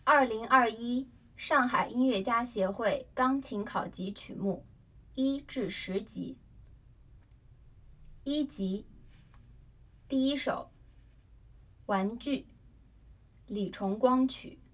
2021上海音乐家协会钢琴考级曲目1至10级。1级，第1首《玩具》，李崇光曲。